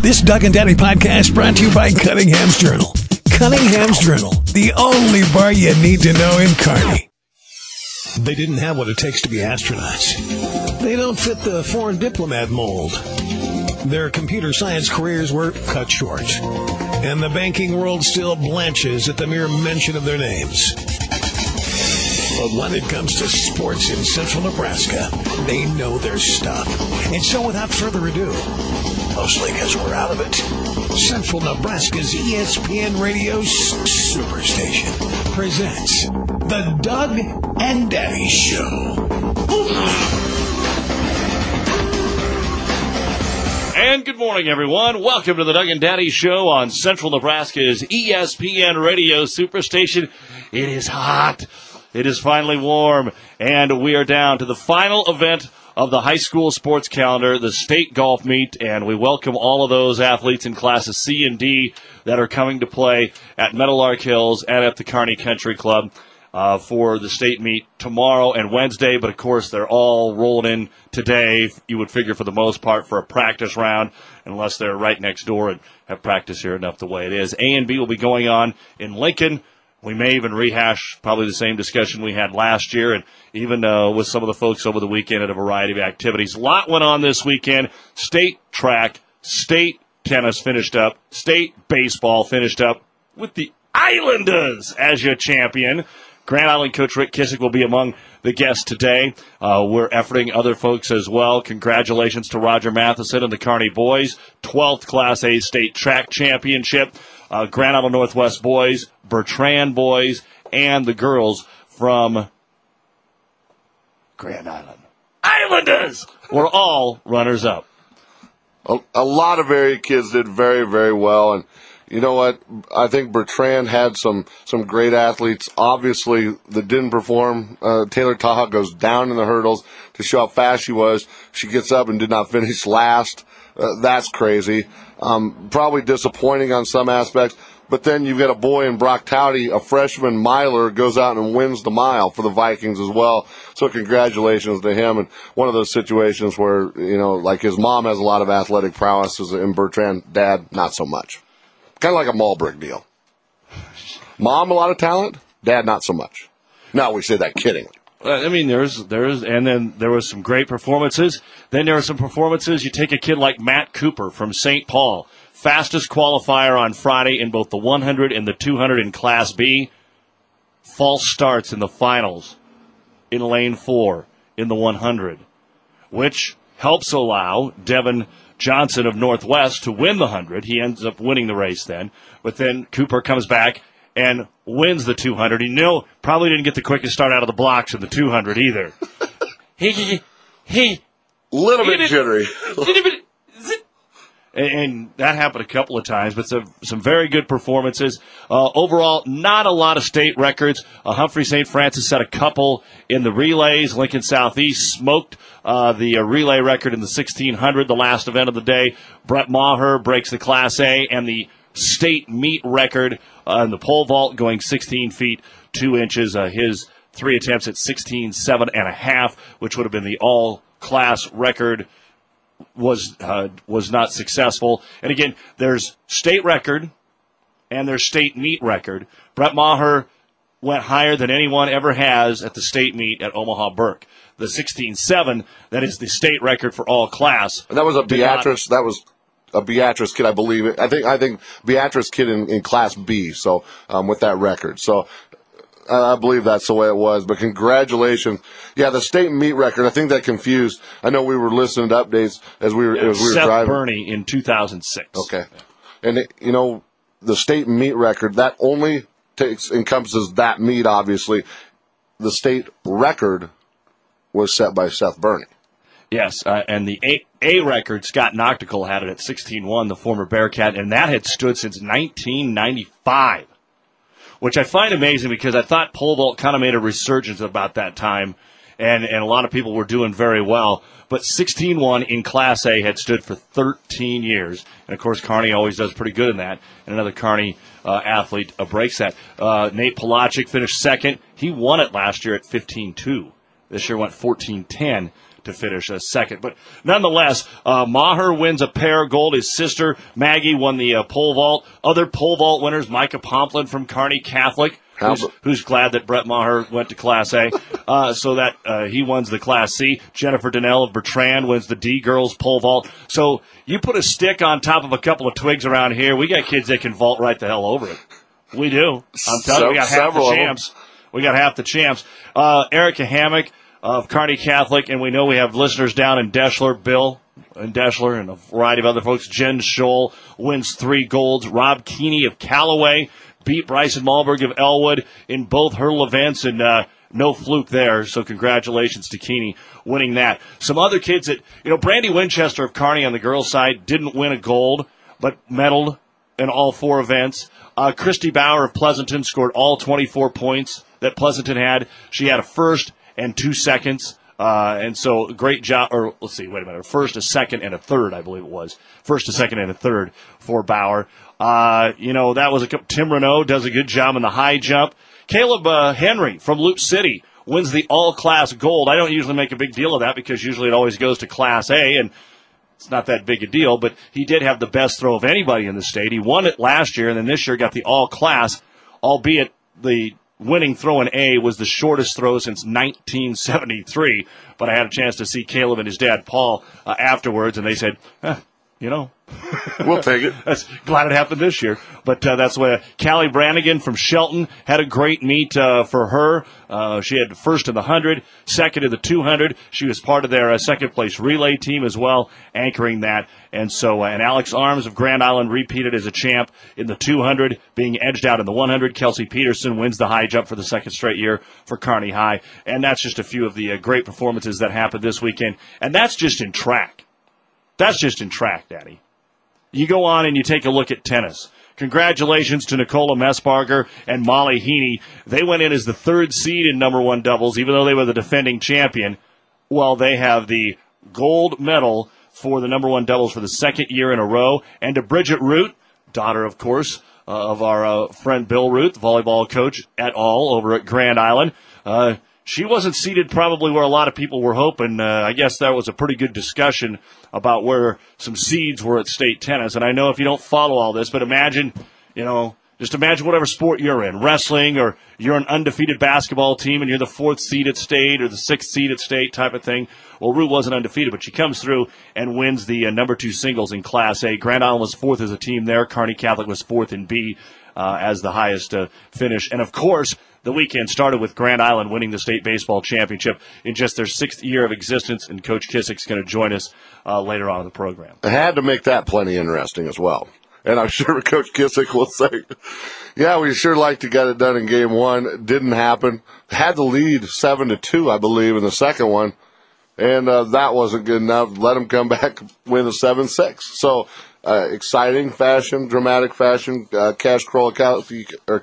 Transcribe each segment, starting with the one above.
This Doug and Daddy podcast brought to you by Cunningham's Journal. Cunningham's Journal, the only bar you need to know in Kearney. They didn't have what it takes to be astronauts. They don't fit the foreign diplomat mold. Their computer science careers were cut short. And the banking world still blanches at the mere mention of their names. But when it comes to sports in central Nebraska, they know their stuff. And so without further ado, mostly because we're out of it, Central Nebraska's ESPN Radio Superstation presents the Doug and Daddy Show. And good morning, everyone. Welcome to the Doug and Daddy Show on Central Nebraska's ESPN Radio Superstation. It is hot. It is finally warm, and we are down to the final event of the high school sports calendar, the state golf meet, and we welcome all of those athletes in classes C and D that are coming to play at Meadowlark Hills and at the Kearney Country Club for the state meet tomorrow and Wednesday, but of course they're all rolling in today, you would figure for the most part, for a practice round, unless they're right next door and have practice here enough the way it is. A and B will be going on in Lincoln. We may even rehash probably the same discussion we had last year, and even with some of the folks over the weekend at a variety of activities. A lot went on this weekend. State track, state tennis finished up, state baseball finished up with the Islanders as your champion. Grand Island coach Rick Kissick will be among the guests today. We're efforting other folks as well. Congratulations to Roger Matheson and the Kearney boys. 12th Class A state track championship. Grand Island Northwest boys, Bertrand boys, and the girls from Grand Island Islanders were all runners-up. A lot of area kids did very, very well, and you know what? I think Bertrand had some great athletes, obviously, that didn't perform. Taylor Taha goes down in the hurdles to show how fast she was. She gets up and did not finish last. That's crazy. Probably disappointing on some aspects. But then you've got a boy in Brock Towdy, a freshman miler, goes out and wins the mile for the Vikings as well. So congratulations to him. And one of those situations where, you know, like his mom has a lot of athletic prowess, and Bertrand, dad, not so much. Kind of like a Malbrick deal. Mom, a lot of talent. Dad, not so much. No, we say that kiddingly. I mean, and then there was some great performances. Then there were some performances. You take a kid like Matt Cooper from St. Paul, fastest qualifier on Friday in both the 100 and the 200 in Class B. False starts in the finals in lane 4 in the 100, which helps allow Devin Johnson of Northwest to win the 100. He ends up winning the race then. But then Cooper comes back and wins the 200. He probably didn't get the quickest start out of the blocks in the 200 either. Little bit jittery. And that happened a couple of times, but some very good performances. Overall, not a lot of state records. Humphrey St. Francis set a couple in the relays. Lincoln Southeast smoked the relay record in the 1600, the last event of the day. Brett Maher breaks the Class A and the state meet record in the pole vault, going 16 feet 2 inches. His 3 attempts at 16.7.5, which would have been the all-class record, was not successful. And again, there's state record and there's state meet record. Brett Maher went higher than anyone ever has at the state meet at Omaha Burke. The 16.7, that is the state record for all class. And that was a Beatrice. That was a Beatrice kid, I believe. I think Beatrice kid in Class B. So with that record. So I believe that's the way it was. But congratulations. Yeah, the state meet record, I think that confused. I know we were listening to updates as we were Seth driving. Burney in 2006. Okay. And, the state meet record, that only encompasses that meet, obviously. The state record was set by Seth Burney. Yes, and the A record, Scott Noctical had it at 16.1, the former Bearcat, and that had stood since 1995. Which I find amazing because I thought pole vault kind of made a resurgence about that time, and a lot of people were doing very well. But 16.1 in Class A had stood for 13 years. And, of course, Kearney always does pretty good in that. And another Kearney athlete breaks that. Nate Polaczyk finished second. He won it last year at 15.2. This year went 14.10 to finish second. But nonetheless, Maher wins a pair gold. His sister, Maggie, won the pole vault. Other pole vault winners, Micah Pomplin from Kearney Catholic, who's glad that Brett Maher went to Class A, so that he wins the Class C. Jennifer Donnell of Bertrand wins the D girls pole vault. So you put a stick on top of a couple of twigs around here, we got kids that can vault right the hell over it. We do. I'm telling you, we got half the champs. We got half the champs. Erica Hammock of Kearney Catholic, and we know we have listeners down in Deschler, Bill in Deschler, and a variety of other folks. Jen Scholl wins 3 golds. Rob Keeney of Callaway beat Bryson Malberg of Elwood in both hurdle events, and no fluke there, so congratulations to Keeney winning that. Some other kids that, Brandy Winchester of Kearney on the girls' side didn't win a gold, but medaled in all 4 events. Christy Bauer of Pleasanton scored all 24 points that Pleasanton had. She had a first and 2 seconds. And so great job, or let's see, wait a minute, first, a second, and a third, I believe it was. First, a second, and a third for Bauer. That was Tim Renault does a good job in the high jump. Caleb Henry from Loop City wins the all-class gold. I don't usually make a big deal of that because usually it always goes to Class A, and it's not that big a deal, but he did have the best throw of anybody in the state. He won it last year, and then this year got the all-class, albeit the winning throw in A was the shortest throw since 1973. But I had a chance to see Caleb and his dad, Paul, afterwards, and they said, we'll take it. Glad it happened this year. But that's why Callie Brannigan from Shelton had a great meet for her. She had first in the 100, second in the 200. She was part of their second-place relay team as well, anchoring that. And so, and Alex Arms of Grand Island repeated as a champ in the 200, being edged out in the 100. Kelsey Peterson wins the high jump for the second straight year for Kearney High. And that's just a few of the great performances that happened this weekend. And that's just in track. That's just in track, Daddy. You go on and you take a look at tennis. Congratulations to Nicola Messbarger and Molly Heaney. They went in as the 3rd seed in number 1 doubles, even though they were the defending champion. Well, they have the gold medal for the number 1 doubles for the 2nd year in a row. And to Bridget Root, daughter, of course, of our friend Bill Root, the volleyball coach et al. Over at Grand Island. She wasn't seated probably where a lot of people were hoping. I guess there was a pretty good discussion about where some seeds were at state tennis. And I know if you don't follow all this, but imagine, just imagine whatever sport you're in, wrestling, or you're an undefeated basketball team and you're the 4th seed at state or the 6th seed at state type of thing. Well, Rue wasn't undefeated, but she comes through and wins the number 2 singles in Class A. Grand Island was 4th as a team there. Kearney Catholic was 4th in B as the highest finish. And, of course, the weekend started with Grand Island winning the state baseball championship in just their 6th year of existence, and Coach Kissick's going to join us later on in the program. I had to make that plenty interesting as well. And I'm sure Coach Kissick will say, yeah, we sure like to get it done in game 1. It didn't happen. Had the lead 7-2, I believe, in the second one. And that wasn't good enough. Let them come back, win the 7-6. So, exciting fashion, dramatic fashion. Cash Kalkowski,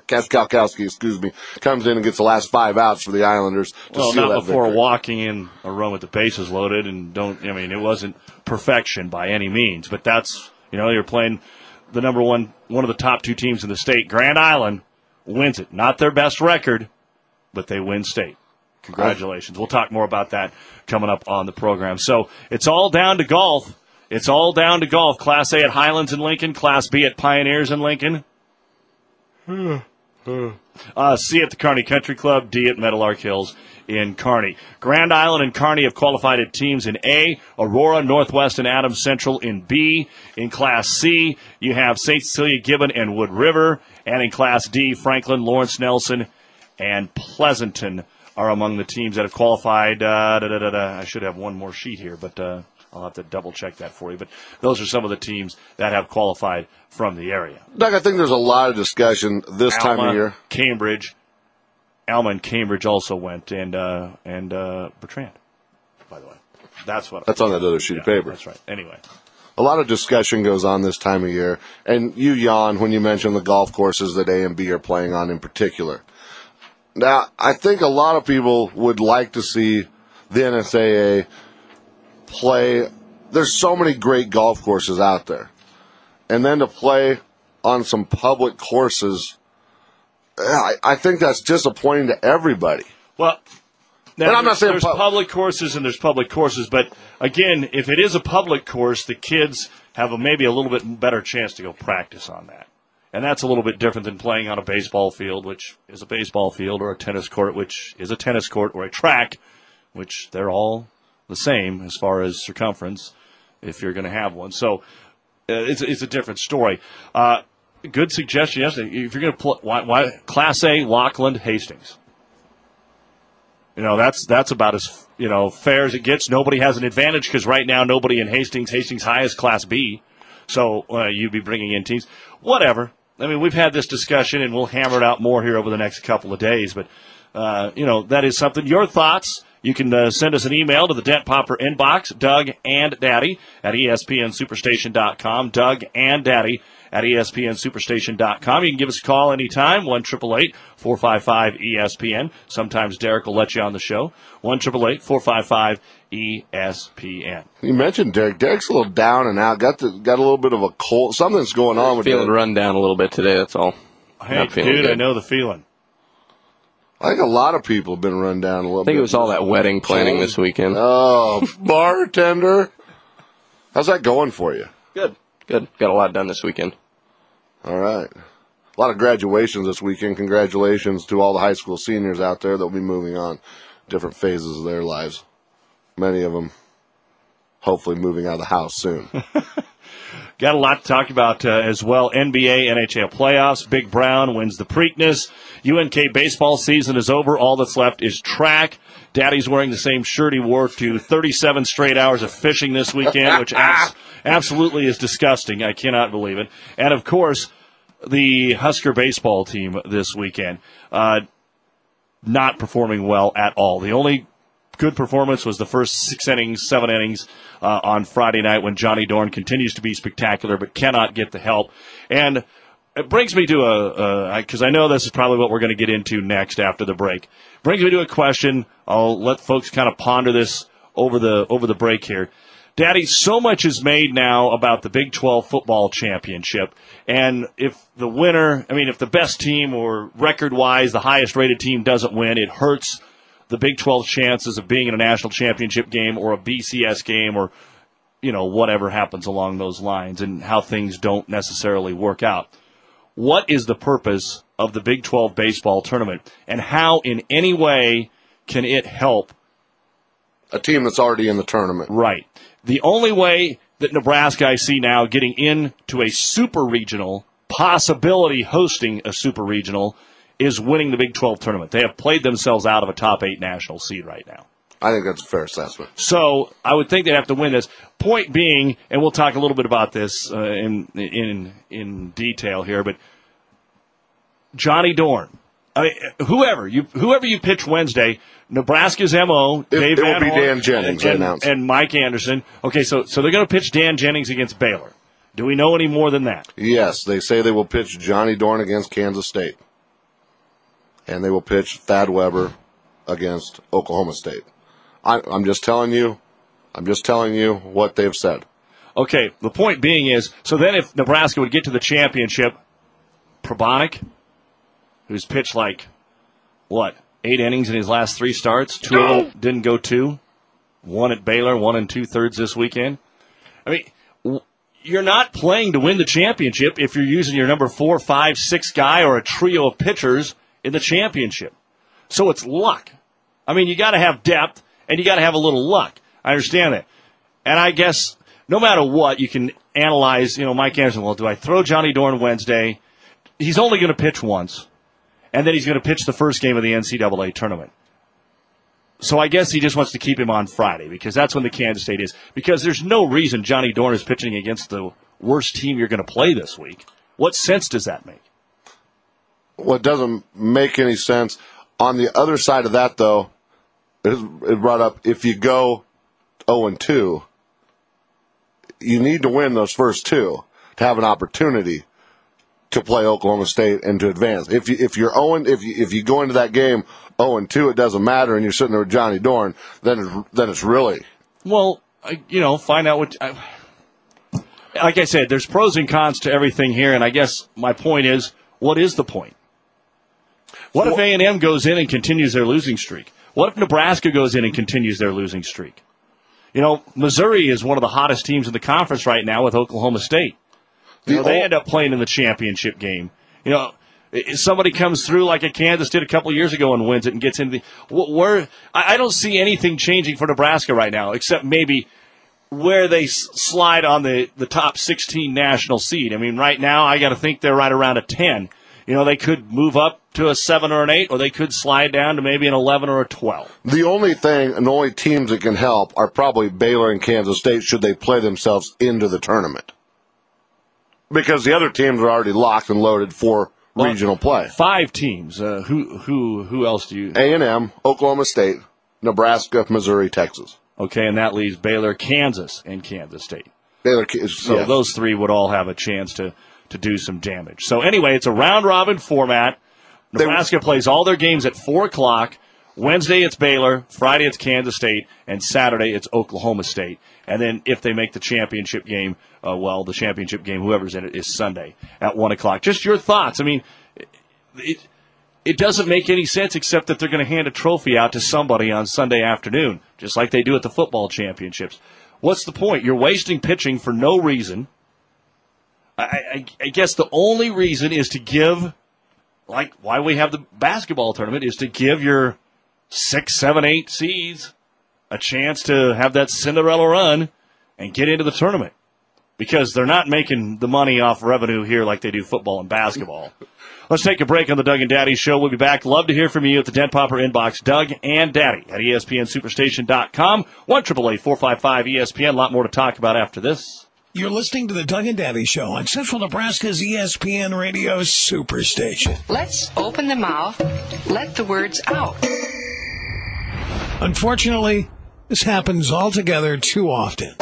comes in and gets the last 5 outs for the Islanders to seal that not before victory. Walking in a row with the bases loaded, and it wasn't perfection by any means, but that's, you're playing the number 1 of the top 2 teams in the state. Grand Island wins it. Not their best record, but they win state. Congratulations. We'll talk more about that coming up on the program. So it's all down to golf. It's all down to golf. Class A at Highlands in Lincoln. Class B at Pioneers in Lincoln. C at the Kearney Country Club. D at Meadowlark Hills in Kearney. Grand Island and Kearney have qualified at teams in A. Aurora, Northwest, and Adams Central in B. In Class C, you have St. Cecilia, Gibbon, and Wood River. And in Class D, Franklin, Lawrence Nelson, and Pleasanton are among the teams that have qualified. I should have one more sheet here, but I'll have to double-check that for you. But those are some of the teams that have qualified from the area. Doug, I think there's a lot of discussion this time of year. Alma and Cambridge also went, and Bertrand, by the way. That's on that other sheet of paper. That's right. Anyway. A lot of discussion goes on this time of year, and you yawn when you mention the golf courses that A and B are playing on in particular. Now, I think a lot of people would like to see the NSAA play. There's so many great golf courses out there. And then to play on some public courses, I think that's disappointing to everybody. Well, Now, and I'm not saying there's public courses and there's public courses, but again, if it is a public course, the kids have maybe a little bit better chance to go practice on that. And that's a little bit different than playing on a baseball field, which is a baseball field, or a tennis court, which is a tennis court, or a track, which they're all the same as far as circumference, if you're going to have one. So it's a different story. Good suggestion yesterday. If you're going to play Class A, Lockland, Hastings. That's about as fair as it gets. Nobody has an advantage because right now nobody in Hastings high is Class B. So you'd be bringing in teams. Whatever. I mean, we've had this discussion, and we'll hammer it out more here over the next couple of days. But, that is something. Your thoughts, you can send us an email to the Dent Popper inbox, Doug and Daddy at ESPNSuperstation.com, Doug and Daddy at ESPNSuperstation.com. You can give us a call anytime, 1-888-455-ESPN. Sometimes Derek will let you on the show, 1-888-455-ESPN. You mentioned Derek. Derek's a little down and out. Got a little bit of a cold. Something's going on with feeling run down a little bit today, that's all. Hey, dude, good. I know the feeling. I think a lot of people have been run down a little bit. I think it was all that wedding planning this weekend. Oh, bartender. How's that going for you? Good. Got a lot done this weekend. All right. A lot of graduations this weekend. Congratulations to all the high school seniors out there that will be moving on different phases of their lives. Many of them hopefully moving out of the house soon. Got a lot to talk about as well. NBA, NHL playoffs. Big Brown wins the Preakness. UNK baseball season is over. All that's left is track. Daddy's wearing the same shirt he wore to 37 straight hours of fishing this weekend, which absolutely is disgusting. I cannot believe it. And, of course, the Husker baseball team this weekend not performing well at all. The only good performance was the first 7 innings on Friday night when Johnny Dorn continues to be spectacular but cannot get the help. And it brings me to because I know this is probably what we're going to get into next after the break. Brings me to a question. I'll let folks kind of ponder this over the break here. Daddy, so much is made now about the Big 12 football championship. And if the best team or record-wise, the highest-rated team doesn't win, it hurts the Big 12's chances of being in a national championship game or a BCS game or, whatever happens along those lines and how things don't necessarily work out. What is the purpose of the Big 12 baseball tournament, and how in any way can it help a team that's already in the tournament? Right. The only way that Nebraska I see now getting into a super regional, possibility hosting a super regional, is winning the Big 12 tournament. They have played themselves out of a top 8 national seed right now. I think that's a fair assessment. So I would think they'd have to win this. Point being, and we'll talk a little bit about this in detail here, but Johnny Dorn, whoever you pitch Wednesday, Nebraska's MO, Dave Van Horn, Dan Jennings and Mike Anderson. Okay, so they're going to pitch Dan Jennings against Baylor. Do we know any more than that? Yes, they say they will pitch Johnny Dorn against Kansas State, and they will pitch Thad Weber against Oklahoma State. I'm just telling you what they've said. Okay, the point being is, so then if Nebraska would get to the championship, Probonik, who's pitched 8 innings in his last 3 starts, 2 of them didn't go 2, 1 at Baylor, 1 2/3 this weekend. I mean, you're not playing to win the championship if you're using your number 4, 5, 6 guy or a trio of pitchers in the championship. So it's luck. I mean, you got to have depth, and you got to have a little luck. I understand that. And I guess no matter what, you can analyze, Mike Anderson, well, do I throw Johnny Dorn Wednesday? He's only going to pitch once, and then he's going to pitch the first game of the NCAA tournament. So I guess he just wants to keep him on Friday because that's when the Kansas State is. Because there's no reason Johnny Dorn is pitching against the worst team you're going to play this week. What sense does that make? Well, it doesn't make any sense. On the other side of that, though, it brought up, if you go 0-2, you need to win those first 2 to have an opportunity to play Oklahoma State and to advance. If you go into that game 0-2, it doesn't matter, and you're sitting there with Johnny Dorn, then it's really. Well, find out what. Like I said, there's pros and cons to everything here, and I guess my point is, what is the point? What if A&M goes in and continues their losing streak? What if Nebraska goes in and continues their losing streak? You know, Missouri is one of the hottest teams in the conference right now with Oklahoma State. You know, they end up playing in the championship game. You know, if somebody comes through like a Kansas did a couple years ago and wins it and gets into the I don't see anything changing for Nebraska right now, except maybe where they slide on the top 16 national seed. I mean, right now I got to think they're right around a 10. You know, they could move up to a 7 or an 8, or they could slide down to maybe an 11 or a 12. The only thing and the only teams that can help are probably Baylor and Kansas State should they play themselves into the tournament. Because the other teams are already locked and loaded for regional play. 5 teams. Who else do you? A&M, Oklahoma State, Nebraska, Missouri, Texas. Okay, and that leaves Baylor, Kansas, and Kansas State. So those 3 would all have a chance to do some damage. So anyway, it's a round-robin format. Nebraska plays all their games at 4 o'clock. Wednesday it's Baylor, Friday it's Kansas State, and Saturday it's Oklahoma State. And then if they make the championship game, the championship game, whoever's in it, is Sunday at 1 o'clock. Just your thoughts. I mean, it doesn't make any sense except that they're going to hand a trophy out to somebody on Sunday afternoon, just like they do at the football championships. What's the point? You're wasting pitching for no reason. I guess the only reason is to give, like why we have the basketball tournament, is to give your 6, 7, 8 seeds a chance to have that Cinderella run and get into the tournament. Because they're not making the money off revenue here like they do football and basketball. Let's take a break on the Doug and Daddy Show. We'll be back. Love to hear from you at the Den Popper inbox. Doug and Daddy at ESPNSuperstation.com. 1-888-455-ESPN. A lot more to talk about after this. You're listening to the Doug and Daddy Show on Central Nebraska's ESPN Radio Superstation. Let's open the mouth, let the words out. Unfortunately, this happens altogether too often.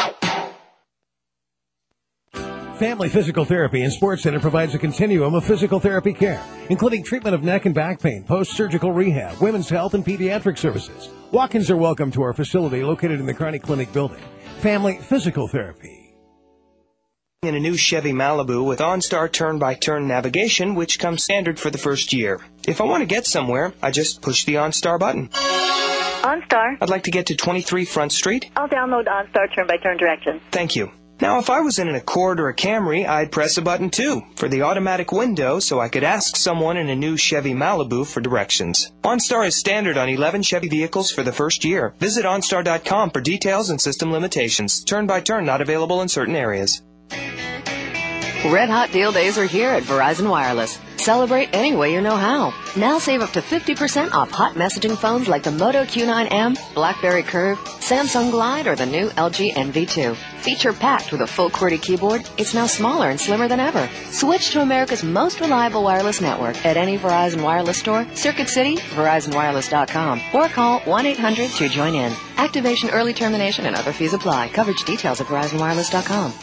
Family Physical Therapy and Sports Center provides a continuum of physical therapy care, including treatment of neck and back pain, post-surgical rehab, women's health, and pediatric services. Walk-ins are welcome to our facility located in the Kearney Clinic building. Family Physical Therapy. In a new Chevy Malibu with OnStar turn-by-turn navigation, which comes standard for the first year. If I want to get somewhere, I just push the OnStar button. OnStar. I'd like to get to 23 Front Street. I'll download OnStar turn-by-turn directions. Thank you. Now, if I was in an Accord or a Camry, I'd press a button, too, for the automatic window so I could ask someone in a new Chevy Malibu for directions. OnStar is standard on 11 Chevy vehicles for the first year. Visit OnStar.com for details and system limitations. Turn-by-turn not available in certain areas. Red Hot Deal Days are here at Verizon Wireless. Celebrate any way you know how. Now save up to 50% off hot messaging phones like the Moto Q9M, BlackBerry Curve, Samsung Glide, or the new LG NV2. Feature packed with a full QWERTY keyboard, it's now smaller and slimmer than ever. Switch to America's most reliable wireless network at any Verizon Wireless store, Circuit City, VerizonWireless.com, or call 1-800 to join in. Activation, early termination, and other fees apply. Coverage details at VerizonWireless.com.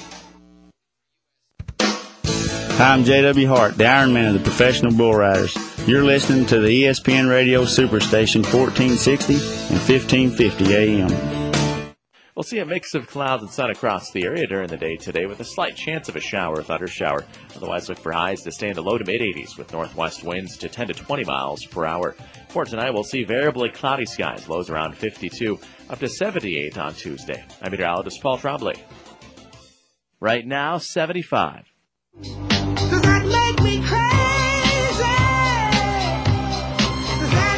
Hi, I'm J.W. Hart, the Iron Man of the Professional Bull Riders. You're listening to the ESPN Radio Superstation 1460 and 1550 AM. We'll see a mix of clouds and sun across the area during the day today with a slight chance of a shower or thunder shower. Otherwise, look for highs to stay in the low to mid-80s with northwest winds to 10 to 20 miles per hour. For tonight, we'll see variably cloudy skies, lows around 52, up to 78 on Tuesday. I'm meteorologist Paul Trombley. Right now, 75. Does that make me crazy? Does that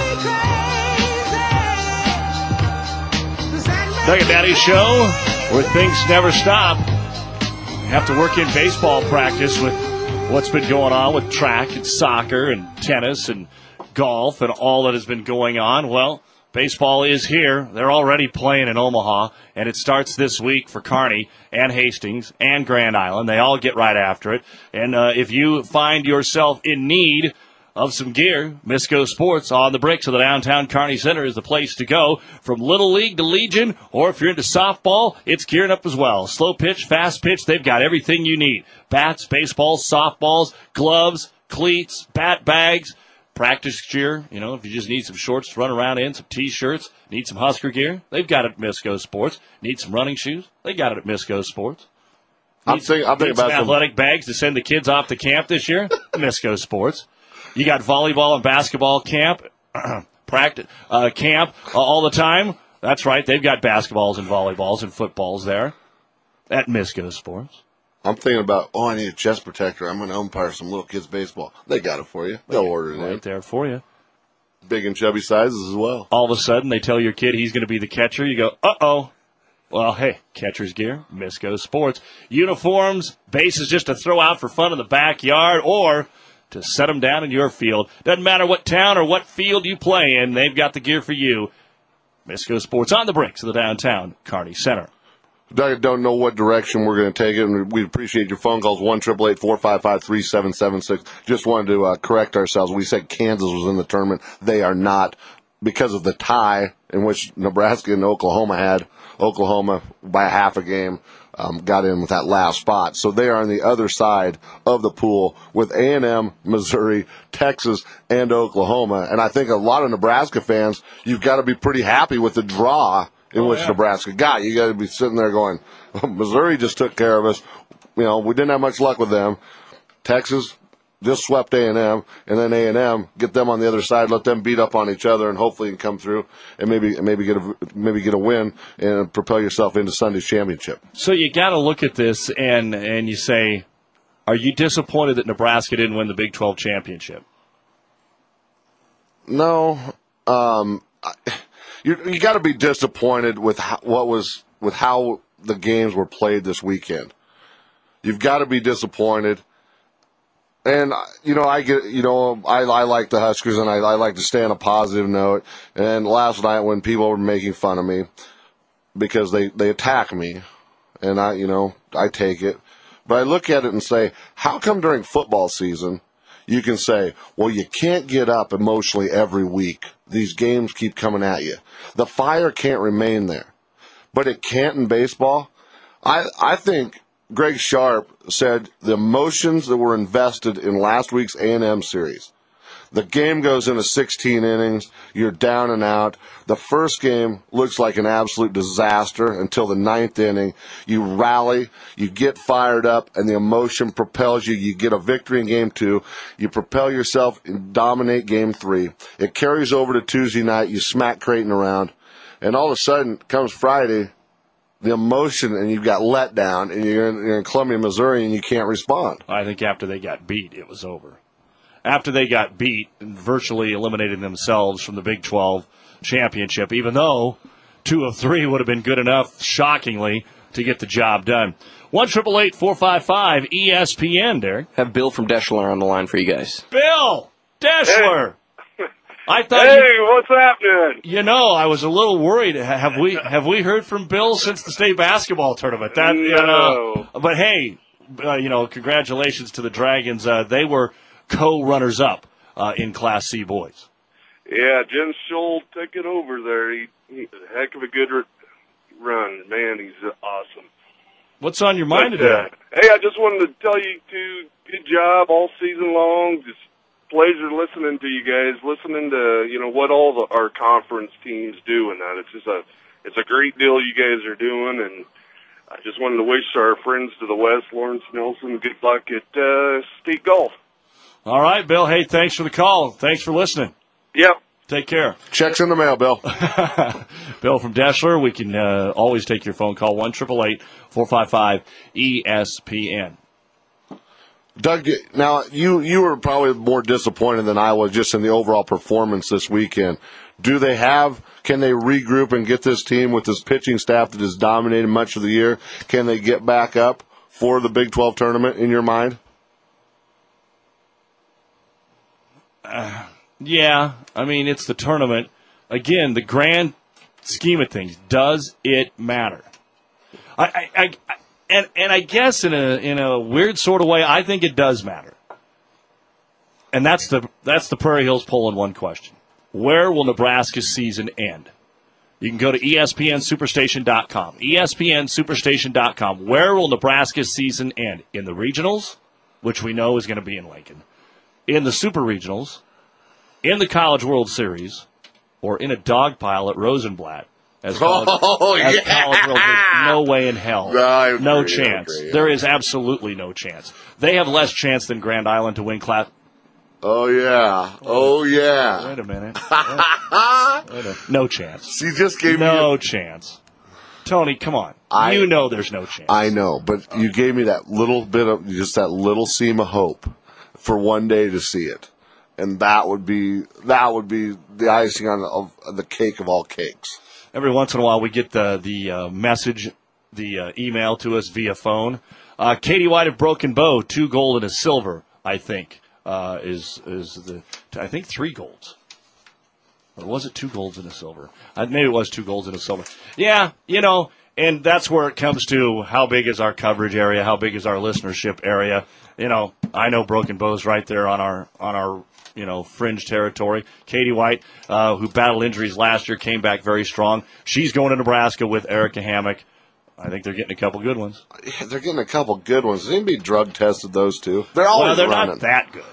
make me crazy? Does that make Doug and Daddy Show, where things never stop. You have to work in baseball practice with what's been going on with track and soccer and tennis and golf and all that has been going on. Well, baseball is here. They're already playing in Omaha, and it starts this week for Kearney and Hastings and Grand Island. They all get right after it. And if you find yourself in need of some gear, Misco Sports on the bricks of the downtown Kearney Center is the place to go. From Little League to Legion, or if you're into softball, it's gearing up as well. Slow pitch, fast pitch, they've got everything you need. Bats, baseballs, softballs, gloves, cleats, bat bags, practice gear. You know, if you just need some shorts to run around in, some T-shirts, need some Husker gear, they've got it at Misco Sports. Need some running shoes, they got it at Misco Sports. I'm thinking about some athletic bags to send the kids off to camp this year. Misco Sports. You got volleyball and basketball camp. practice, camp all the time? That's right. They've got basketballs and volleyballs and footballs there at Misco Sports. I'm thinking about, I need a chest protector. I'm going to umpire some little kids' baseball. They got it for you. They'll order it right there for you. Big and chubby sizes as well. All of a sudden, they tell your kid he's going to be the catcher. You go, uh-oh. Well, hey, catcher's gear, Misco Sports. Uniforms, bases just to throw out for fun in the backyard or to set them down in your field. Doesn't matter what town or what field you play in, they've got the gear for you. Misco Sports on the bricks of the downtown Kearney Center. Doug, don't know what direction we're going to take it, and we appreciate your phone calls, 1-888-455-3776. Just wanted to correct ourselves. We said Kansas was in the tournament. They are not, because of the tie in which Nebraska and Oklahoma had. Oklahoma, by a half a game, got in with that last spot. So they are on the other side of the pool with A&M, Missouri, Texas, and Oklahoma. And I think a lot of Nebraska fans, you've got to be pretty happy with the draw in which Nebraska got. You got to be sitting there going, Missouri just took care of us. We didn't have much luck with them. Texas just swept A&M, and then A&M get them on the other side, let them beat up on each other, and hopefully you can come through and maybe get a win and propel yourself into Sunday's championship. So you got to look at this and you say, are you disappointed that Nebraska didn't win the Big 12 championship? No, you got to be disappointed with how the games were played this weekend. You've got to be disappointed. And, I like the Huskers, and I like to stay on a positive note. And last night when people were making fun of me because they attack me, and I take it. But I look at it and say, how come during football season you can say, well, you can't get up emotionally every week. These games keep coming at you. The fire can't remain there. But it can't in baseball. I think Greg Sharp said the emotions that were invested in last week's A&M series. The game goes into 16 innings. You're down and out. The first game looks like an absolute disaster until the ninth inning. You rally, you get fired up, and the emotion propels you. You get a victory in game 2. You propel yourself and dominate game 3. It carries over to Tuesday night. You smack Creighton around. And all of a sudden, comes Friday, the emotion, and you've got let down, and you're in Columbia, Missouri, and you can't respond. I think after they got beat, it was over. After they got beat and virtually eliminated themselves from the Big 12 championship, even though 2 of 3 would have been good enough, shockingly, to get the job done. 1-888-455-ESPN, Derek. Have Bill from Deschler on the line for you guys. Bill! Deschler! Hey. I thought what's happening? I was a little worried. Have we heard from Bill since the state basketball tournament? No. But hey, congratulations to the Dragons. They were co-runners-up in Class C boys. Yeah, Jen Scholl took it over there. He a heck of a good run. Man, he's awesome. What's on your mind today? Hey, I just wanted to tell you good job all season long. Just pleasure listening to you guys, listening to what all our conference teams do, and that it's a great deal you guys are doing. And I just wanted to wish our friends to the west, Lawrence Nelson, good luck at state golf. All right, Bill. Hey, thanks for the call. Thanks for listening. Yep. Take care. Checks in the mail, Bill. Bill from Deschler. We can always take your phone call, 1-888-455-ESPN. Doug, now you were probably more disappointed than I was just in the overall performance this weekend. Can they regroup and get this team with this pitching staff that has dominated much of the year? Can they get back up for the Big 12 tournament in your mind? Yeah, it's the tournament. Again, the grand scheme of things, does it matter? And I guess in a weird sort of way, I think it does matter. And that's the Prairie Hills poll in one question. Where will Nebraska's season end? You can go to ESPNSuperstation.com. ESPNSuperstation.com. Where will Nebraska's season end? In the regionals, which we know is going to be in Lincoln. In the Super Regionals, in the College World Series, or in a dog pile at Rosenblatt. College World Series. No way in hell. No chance. There is absolutely no chance. They have less chance than Grand Island to win Class. Oh, yeah. Oh, yeah. Wait a minute. No chance. She just gave me no chance. Tony, come on. You know there's no chance. I know, but you gave me that little bit of, just that little seam of hope for one day to see it. And that would be the icing on the cake of all cakes. Every once in a while we get the message, the email to us via phone. Katie White of Broken Bow, 2 gold and a silver, I think, is I think 3 golds. Or was it 2 golds and a silver? Maybe it was 2 golds and a silver. Yeah, and that's where it comes to how big is our coverage area, how big is our listenership area. I know Broken Bow's right there on our fringe territory. Katie White, who battled injuries last year, came back very strong. She's going to Nebraska with Erica Hammock. I think they're getting a couple good ones. Yeah, they're getting a couple good ones. They need to be drug tested, those two. They're always they're running. not that good.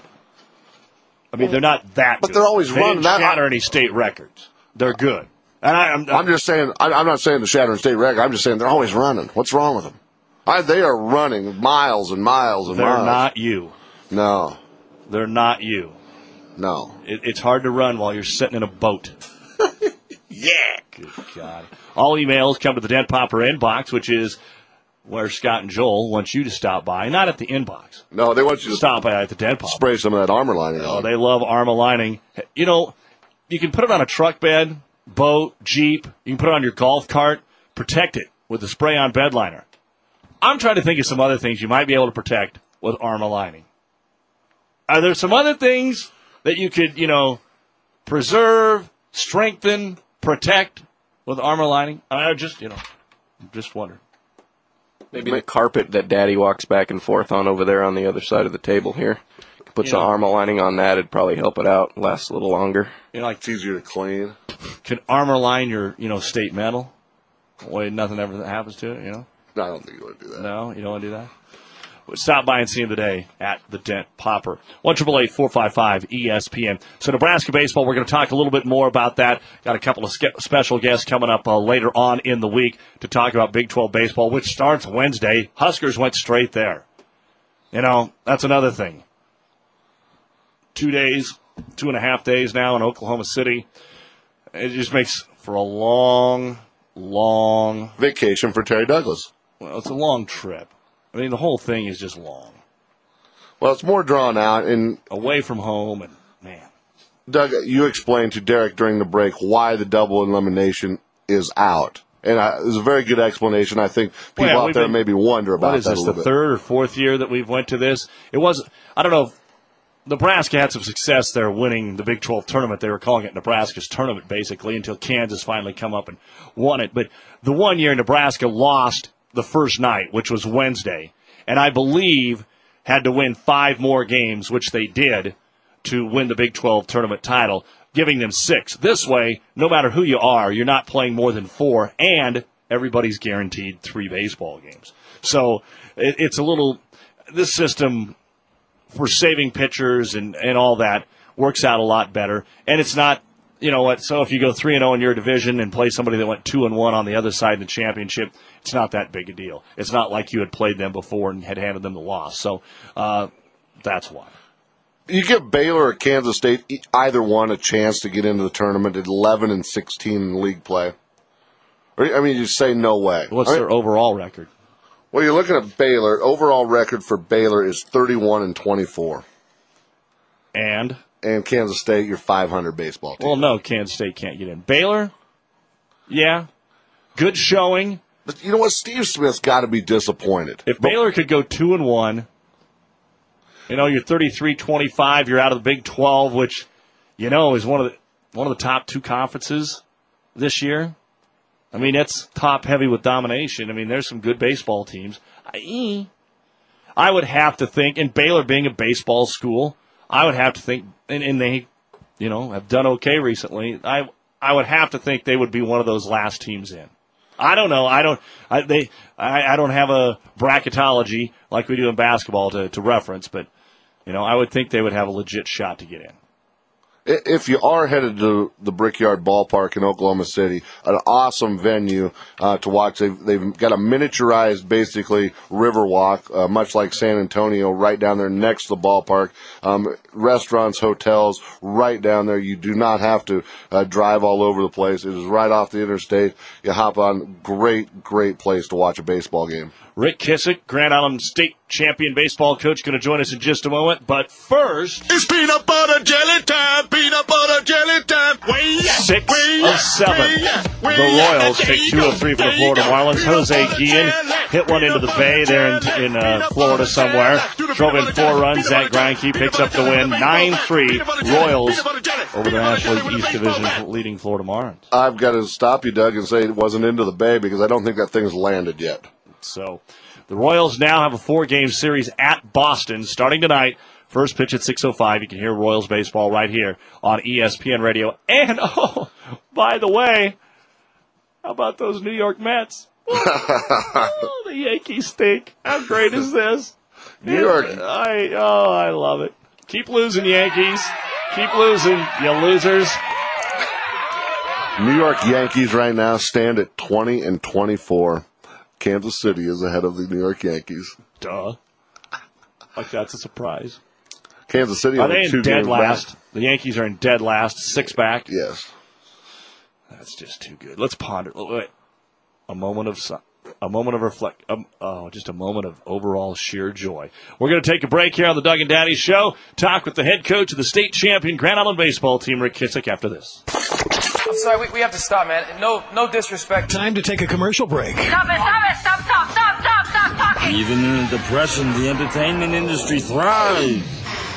I mean, they're not that good. But they're always running. They didn't shatter any state records. They're good. And I'm just saying, I'm not saying the shattering state record. I'm just saying they're always running. What's wrong with them? They are running miles and miles and miles. They're not you. No. They're not you. No. It's hard to run while you're sitting in a boat. Yeah. Good God. All emails come to the Dent Popper inbox, which is where Scott and Joel want you to stop by. Not at the inbox. No, they want you to stop by at the Dent Popper. Spray some of that Armor Lining on. Oh, they love Armor Lining. You can put it on a truck bed, boat, Jeep. You can put it on your golf cart. Protect it with the spray-on bed liner. I'm trying to think of some other things you might be able to protect with Armor Lining. Are there some other things that you could, preserve, strengthen, protect with Armor Lining? I just wonder. Maybe the carpet that Daddy walks back and forth on over there on the other side of the table here. Put some Armor Lining on that. It'd probably help it out, last a little longer. It's easier to clean. Can Armor Line your, state metal? Way nothing ever happens to it, No, I don't think you want to do that. No, you don't want to do that? Stop by and see him today at the Dent Popper. 1-888-455-ESPN. So Nebraska baseball, we're going to talk a little bit more about that. Got a couple of special guests coming up later on in the week to talk about Big 12 baseball, which starts Wednesday. Huskers went straight there. That's another thing. 2.5 days now in Oklahoma City. It just makes for a long vacation for Terry Douglas. Well, it's a long trip. I mean, the whole thing is just long. Well, it's more drawn out and away from home, and man. Doug, you explained to Derek during the break why the double elimination is out. And it was a very good explanation. I think people out there maybe wonder about that a little bit. What is this, the third or fourth year that we've went to this? It was, I don't know, Nebraska had some success there winning the Big 12 tournament. They were calling it Nebraska's tournament, basically, until Kansas finally come up and won it. But the one year Nebraska lost the first night, which was Wednesday, and I believe had to win 5 more games, which they did, to win the Big 12 tournament title, giving them 6. This way, no matter who you are, you're not playing more than 4, and everybody's guaranteed 3 baseball games. So it's a little, this system for saving pitchers and all that works out a lot better, and it's not, so if you go 3-0 in your division and play somebody that went 2-1 on the other side in the championship, it's not that big a deal. It's not like you had played them before and had handed them the loss. So that's why. You give Baylor or Kansas State, either one, a chance to get into the tournament at 11-16 in league play. You say no way. What's their overall record? Well, you're looking at Baylor. Overall record for Baylor is 31-24. And Kansas State, your 500 baseball team. Well, no, Kansas State can't get in. Baylor, yeah, good showing. But you know what? Steve Smith's got to be disappointed. If Baylor could go 2-1, you're 33-25. You're out of the Big 12, which is one of the top 2 conferences this year. I mean, it's top heavy with domination. I mean, there's some good baseball teams. I would have to think, and Baylor being a baseball school, I would have to think, and they, have done okay recently. I would have to think they would be one of those last teams in. I don't know. I don't have a bracketology like we do in basketball to reference, but I would think they would have a legit shot to get in. if you are headed to the Brickyard Ballpark in Oklahoma City, an awesome venue to watch. They've got a miniaturized, basically, river walk, much like San Antonio, right down there next to the ballpark. Restaurants, hotels, right down there. You do not have to drive all over the place. It is right off the interstate. You hop on. Great place to watch a baseball game. Rick Kissick, Grand Island State champion baseball coach, going to join us in just a moment. But first, it's peanut butter jelly time, peanut butter jelly time. 6 of 7. The Royals take 2 of 3 for the Florida Marlins. Jose Guillen hit one into the bay there in Florida somewhere. Drove in 4 runs. Zach Greinke picks up the win. 9-3 Royals over the National League East Division's leading Florida Marlins. I've got to stop you, Doug, and say it wasn't into the bay because I don't think that thing's landed yet. So the Royals now have a 4-game series at Boston starting tonight. First pitch at 6:05. You can hear Royals baseball right here on ESPN Radio. And, oh, by the way, how about those New York Mets? Oh, the Yankees stink. How great is this? New York. I love it. Keep losing, Yankees. Keep losing, you losers. New York Yankees right now stand at 20-24. Kansas City is ahead of the New York Yankees. Duh. Like that's a surprise. Kansas City are they in dead last? Back. The Yankees are in dead last, 6 back. Yes. That's just too good. Let's ponder. Wait. A moment of reflect. Just a moment of overall sheer joy. We're going to take a break here on the Doug and Daddy Show. Talk with the head coach of the state champion Grand Island baseball team, Rick Kissick, after this. I'm sorry, we have to stop, man. No disrespect. Time to take a commercial break. Stop talking. Even in a depression, the entertainment industry thrives.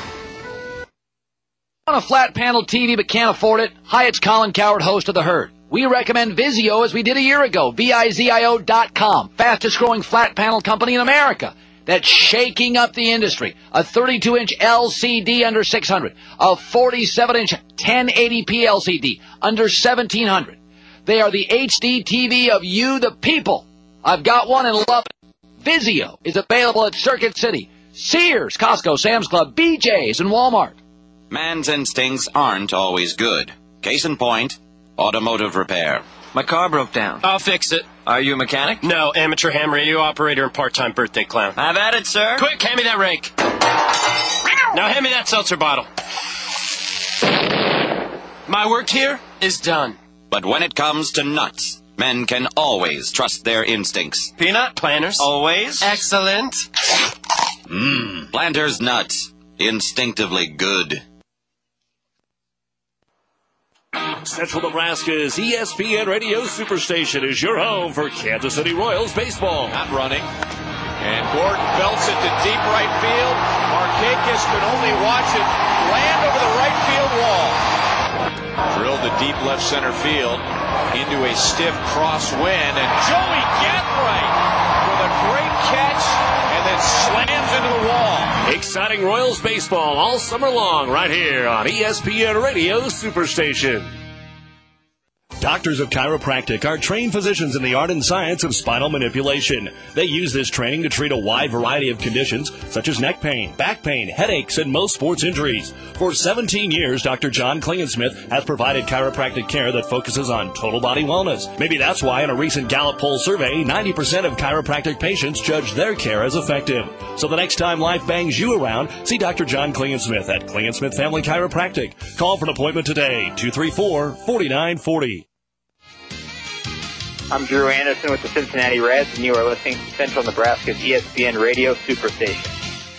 Want a flat panel TV but can't afford it? Hi, it's Colin Coward, host of The Herd. We recommend Vizio as we did a year ago. Vizio.com. Fastest growing flat panel company in America. That's shaking up the industry. A 32-inch LCD under $600. A 47-inch 1080p LCD under $1,700. They are the HD TV of you, the people. I've got one and love it. Vizio is available at Circuit City, Sears, Costco, Sam's Club, BJ's, and Walmart. Man's instincts aren't always good. Case in point, automotive repair. My car broke down. I'll fix it. Are you a mechanic? No, amateur ham radio operator and part-time birthday clown. Have at it, sir. Quick, hand me that rake. Now hand me that seltzer bottle. My work here is done. But when it comes to nuts, men can always trust their instincts. Peanut planters. Always. Excellent. Planters nuts. Instinctively good. Central Nebraska's ESPN Radio Superstation is your home for Kansas City Royals baseball. Not running. And Gordon belts it to deep right field. Markakis can only watch it land over the right field wall. Drilled to deep left center field into a stiff crosswind. And Joey Gathright with a great catch and then slams into the wall. Exciting Royals baseball all summer long right here on ESPN Radio Superstation. Doctors of Chiropractic are trained physicians in the art and science of spinal manipulation. They use this training to treat a wide variety of conditions such as neck pain, back pain, headaches, and most sports injuries. For 17 years, Dr. John Klingensmith has provided chiropractic care that focuses on total body wellness. Maybe that's why in a recent Gallup poll survey, 90% of chiropractic patients judge their care as effective. So the next time life bangs you around, see Dr. John Klingensmith at Klingensmith Family Chiropractic. Call for an appointment today, 234-4940. I'm Drew Anderson with the Cincinnati Reds, and you are listening to Central Nebraska's ESPN Radio Superstation.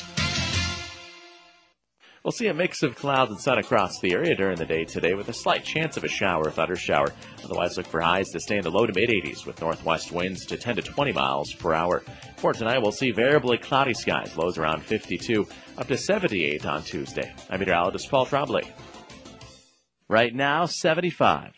We'll see a mix of clouds and sun across the area during the day today with a slight chance of a shower or thunder shower. Otherwise, look for highs to stay in the low to mid-80s with northwest winds to 10 to 20 miles per hour. For tonight, we'll see variably cloudy skies, lows around 52, up to 78 on Tuesday. I'm meteorologist Paul Trombley. Right now, 75.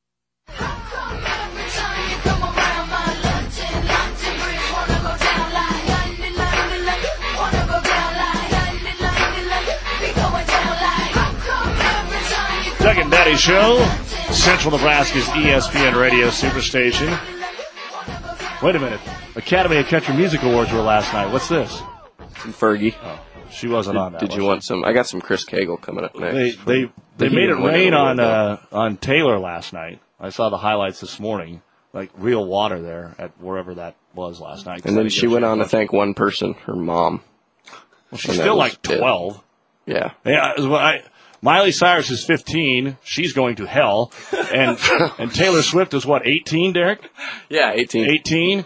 Doug and Daddy Show, Central Nebraska's ESPN Radio Superstation. Wait a minute. Academy of Country Music Awards were last night. What's this? Some Fergie. Oh, she wasn't on that. Did you want some? I got some Chris Cagle coming up next. They made it rain on Taylor last night. I saw the highlights this morning, like real water there at wherever that was last night. And then she went on to thank one person, her mom. Well, she's still like 12. Yeah. Yeah. Miley Cyrus is 15. She's going to hell. And Taylor Swift is what, 18, Derek? Yeah, 18. 18.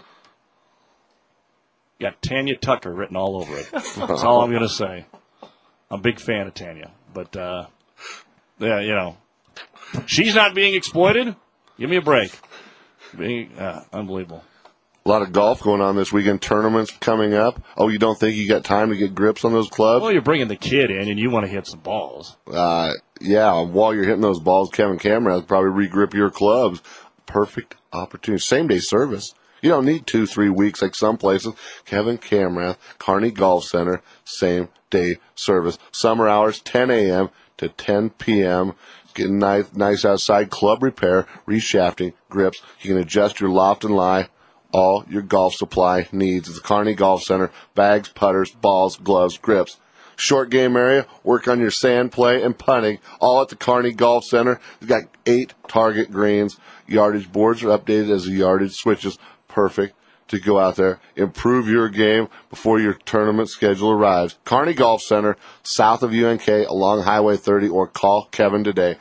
Got Tanya Tucker written all over it. That's all I'm going to say. I'm a big fan of Tanya. But, yeah, you know, she's not being exploited. Give me a break. Unbelievable. A lot of golf going on this weekend. Tournaments coming up. Oh, you don't think you got time to get grips on those clubs? Well, you're bringing the kid in, and you want to hit some balls. Yeah, while you're hitting those balls, Kevin Camerath probably re-grip your clubs. Perfect opportunity. Same-day service. You don't need 2-3 weeks like some places. Kevin Camerath, Kearney Golf Center, same-day service. Summer hours, 10 a.m. to 10 p.m. Getting nice outside club repair, reshafting, grips. You can adjust your loft and lie. All your golf supply needs at the Kearney Golf Center. Bags, putters, balls, gloves, grips. Short game area, work on your sand play and putting, all at the Kearney Golf Center. We've got 8 target greens. Yardage boards are updated as the yardage switches. Perfect to go out there, improve your game before your tournament schedule arrives. Kearney Golf Center, south of UNK, along Highway 30, or call Kevin today,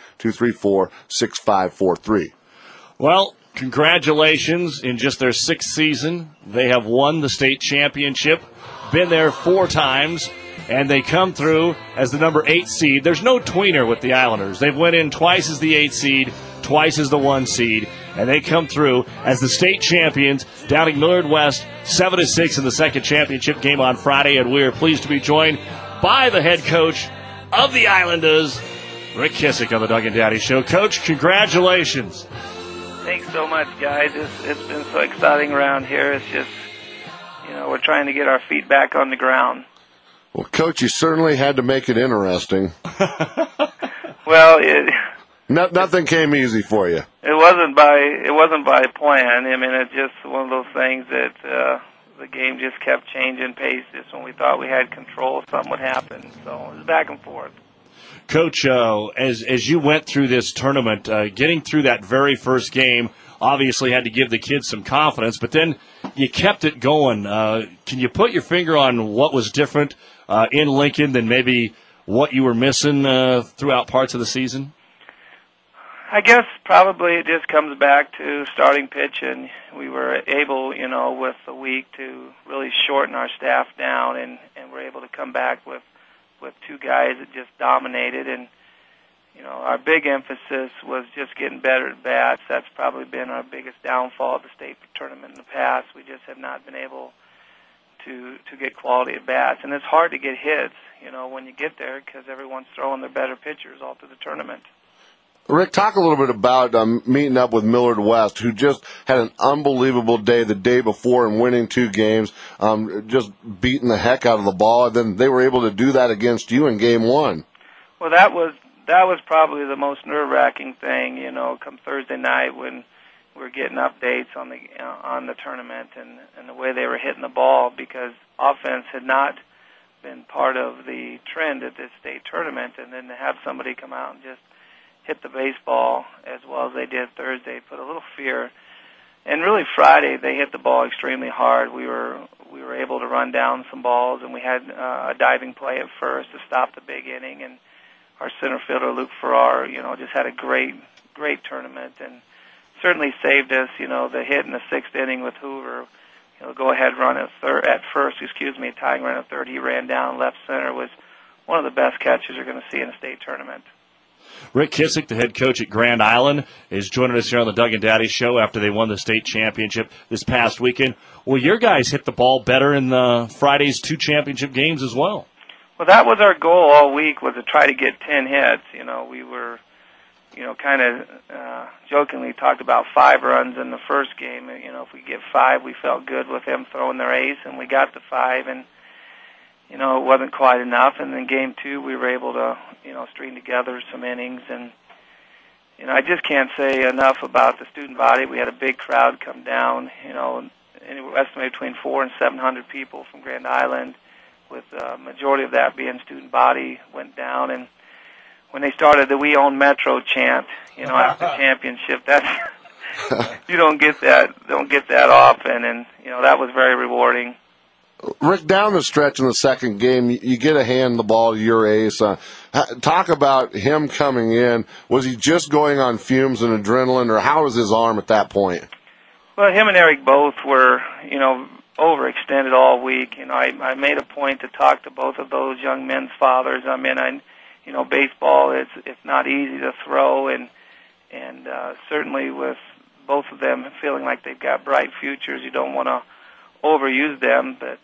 234-6543. Well, congratulations. In just their 6th season, they have won the state championship, been there 4 times, and they come through as the number 8 seed. There's no tweener with the Islanders. They've went in twice as the 8 seed, twice as the 1 seed, and they come through as the state champions, downing Millard West 7-6 in the second championship game on Friday, and we are pleased to be joined by the head coach of the Islanders, Rick Kissick, on the Doug and Daddy Show. Coach, congratulations. Thanks so much, guys. It's been so exciting around here. It's just, we're trying to get our feet back on the ground. Well, Coach, you certainly had to make it interesting. Well, nothing came easy for you. It wasn't by plan. I mean, it's just one of those things that the game just kept changing pace. Just when we thought we had control, something would happen. So it was back and forth. Coach, as you went through this tournament, getting through that very first game obviously had to give the kids some confidence, but then you kept it going. Can you put your finger on what was different in Lincoln than maybe what you were missing throughout parts of the season? I guess probably it just comes back to starting pitch, and we were able, with the week to really shorten our staff down, and we're able to come back with 2 guys that just dominated. And, our big emphasis was just getting better at bats. That's probably been our biggest downfall of the state tournament in the past. We just have not been able to get quality at bats. And it's hard to get hits, when you get there, because everyone's throwing their better pitchers all through the tournament. Rick, talk a little bit about meeting up with Millard West, who just had an unbelievable day the day before and winning 2 games, just beating the heck out of the ball, and then they were able to do that against you in Game 1. Well, that was probably the most nerve-wracking thing, come Thursday night when we're getting updates on the tournament and the way they were hitting the ball, because offense had not been part of the trend at this state tournament, and then to have somebody come out and just hit the baseball as well as they did Thursday put a little fear. And really Friday they hit the ball extremely hard. We were able to run down some balls, and we had a diving play at first to stop the big inning, and our center fielder Luke Farrar, just had a great tournament and certainly saved us. The hit in the 6th inning with Hoover, go ahead run at first, tying run at third. He ran down left center, was one of the best catches you're going to see in a state tournament. Rick Kissick, the head coach at Grand Island, is joining us here on the Doug and Daddy Show after they won the state championship this past weekend. Well, your guys hit the ball better in the Friday's 2 championship games as well. Well, that was our goal all week, was to try to get 10 hits. We were, kind of jokingly talked about 5 runs in the first game. If we get 5, we felt good with them throwing their ace, and we got the 5, and it wasn't quite enough. And then Game 2, we were able to, string together some innings. And, I just can't say enough about the student body. We had a big crowd come down, estimated between 400 and 700 people from Grand Island, with the majority of that being student body, went down. And when they started the "We Own Metro" chant, after championship. That's you don't get that often, and that was very rewarding. Rick, down the stretch in the second game, you get a hand the ball to your ace. Talk about him coming in. Was he just going on fumes and adrenaline, or how was his arm at that point? Well, him and Eric both were, overextended all week. I made a point to talk to both of those young men's fathers. I mean, baseball it's not easy to throw, and certainly with both of them feeling like they've got bright futures, you don't want to overuse them, but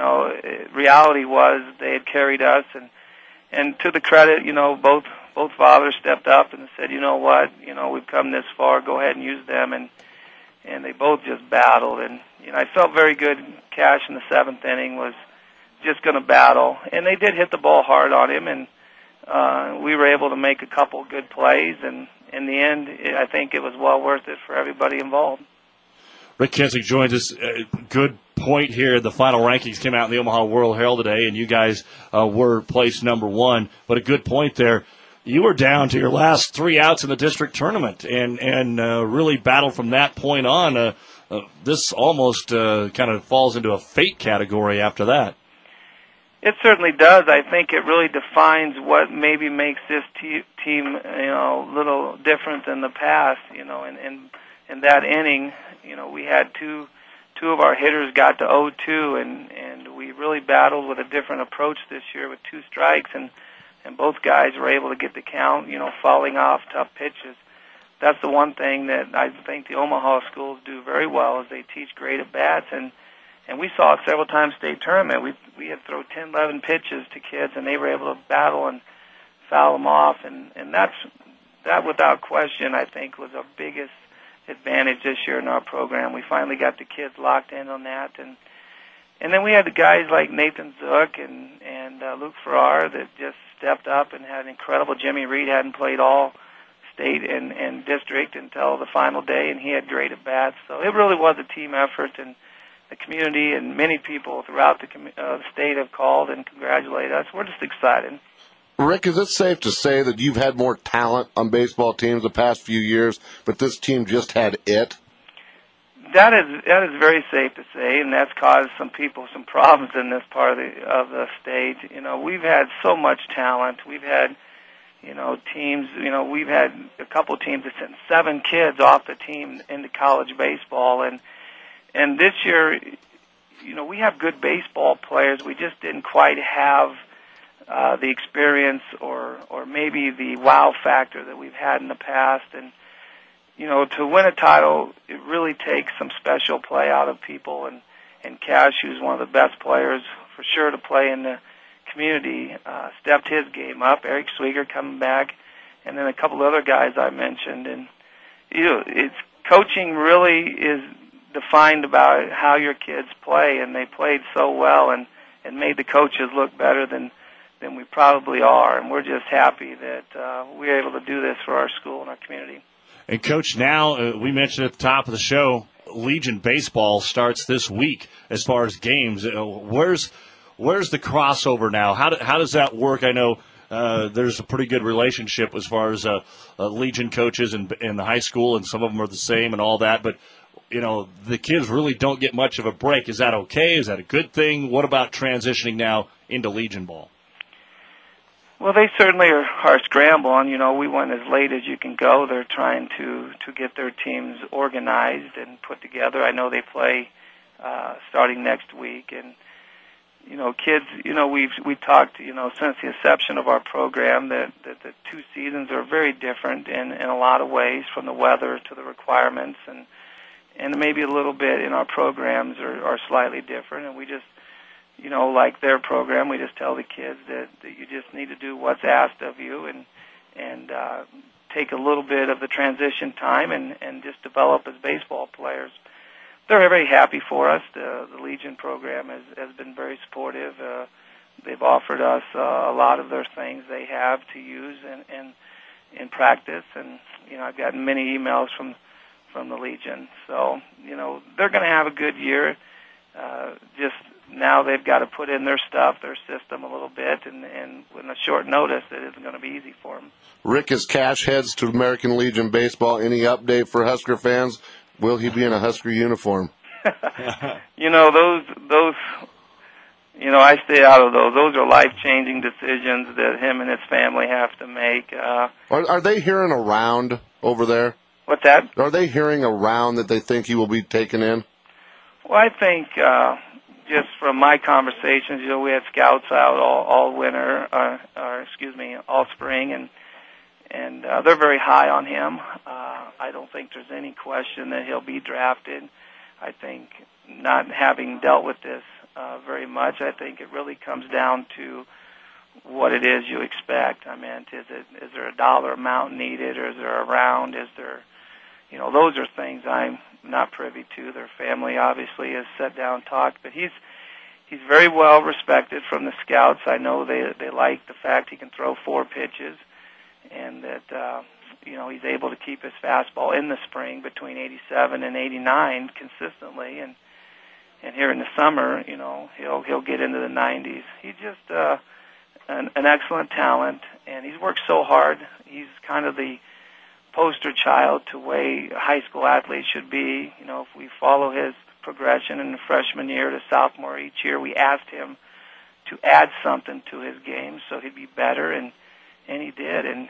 reality was they had carried us, and to the credit, both fathers stepped up and said, you know what, we've come this far, go ahead and use them, and they both just battled, and I felt very good. Cash in the seventh inning was just going to battle, and they did hit the ball hard on him, and we were able to make a couple good plays, and in the end, I think it was well worth it for everybody involved. Rick Kinsig joins us. Good point here. The final rankings came out in the Omaha World Herald today, and you guys were placed number one. But a good point there. You were down to your last 3 outs in the district tournament and really battled from that point on. This almost kind of falls into a fate category after that. It certainly does. I think it really defines what maybe makes this team, a little different than the past. In that inning, we had two of our hitters got to 0-2, and we really battled with a different approach this year with 2 strikes, and both guys were able to get the count, falling off tough pitches. That's the one thing that I think the Omaha schools do very well is they teach great at-bats, and we saw it several times state tournament. We had throw 10, 11 pitches to kids, and they were able to battle and foul them off, and that without question I think was our biggest advantage this year in our program. We finally got the kids locked in on that, and then we had the guys like Nathan Zook and Luke Farrar that just stepped up and had incredible. Jimmy Reed hadn't played all state and district until the final day, and he had great at bats. So it really was a team effort, and the community and many people throughout the state have called and congratulated us. We're just excited. Rick, is it safe to say that you've had more talent on baseball teams the past few years, but this team just had it? That is very safe to say, and that's caused some people some problems in this part of the state. We've had so much talent. We've had, teams. We've had a couple teams that sent 7 kids off the team into college baseball, and this year, we have good baseball players. We just didn't quite have the experience or maybe the wow factor that we've had in the past. And, to win a title, it really takes some special play out of people. And Cash, who's one of the best players for sure to play in the community, stepped his game up. Eric Swieger coming back, and then a couple of other guys I mentioned. And, it's coaching really is defined about how your kids play, and they played so well and made the coaches look better than we probably are, and we're just happy that we're able to do this for our school and our community. And, Coach, now we mentioned at the top of the show, Legion Baseball starts this week as far as games. Where's the crossover now? How does that work? I know there's a pretty good relationship as far as Legion coaches in the high school, and some of them are the same and all that, but the kids really don't get much of a break. Is that okay? Is that a good thing? What about transitioning now into Legion ball? Well, they certainly are scrambling. We went as late as you can go. They're trying to get their teams organized and put together. I know they play starting next week. And, kids, we've talked, since the inception of our program that the 2 seasons are very different in a lot of ways, from the weather to the requirements. And maybe a little bit in our programs are slightly different. And we just, like their program, we just tell the kids that you just need to do what's asked of you and take a little bit of the transition time and just develop as baseball players. They're very happy for us. The Legion program has been very supportive. They've offered us a lot of their things they have to use in practice, and I've gotten many emails from the Legion. So they're going to have a good year. Just now now they've got to put in their stuff, their system a little bit, and with a short notice, it isn't going to be easy for them. Rick, as Cash heads to American Legion Baseball, any update for Husker fans? Will he be in a Husker uniform? Those. I stay out of those. Those are life-changing decisions that him and his family have to make. Are they hearing around over there? What's that? Are they hearing around that they think he will be taken in? Well, I think just from my conversations, we had scouts out all winter, all spring, and they're very high on him. I don't think there's any question that he'll be drafted. I think not having dealt with this very much, I think it really comes down to what it is you expect. I mean, is there a dollar amount needed, or is there a round? Is there, those are things I'm not privy to. Their family obviously has sat down and talked, but he's very well respected from the scouts. I know they like the fact he can throw 4 pitches, and that he's able to keep his fastball in the spring between 87 and 89 consistently, and here in the summer, he'll get into the 90s. He's just an excellent talent, and he's worked so hard. He's kind of the poster child to the way a high school athlete should be. If we follow his progression in the freshman year to sophomore each year, we asked him to add something to his game so he'd be better, and he did. And